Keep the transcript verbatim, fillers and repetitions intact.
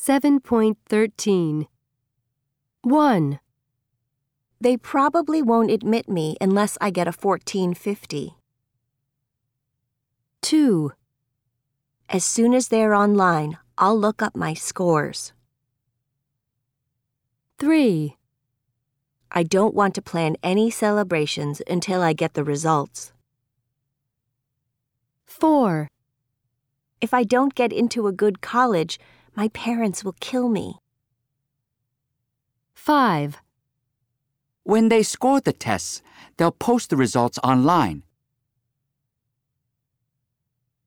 seven point thirteen. one. They probably won't admit me unless I get a fourteen fifty. two. As soon as they're online, I'll look up my scores. three. I don't want to plan any celebrations until I get the results. four. If I don't get into a good college, my parents will kill me. five. When they score the tests, they'll post the results online.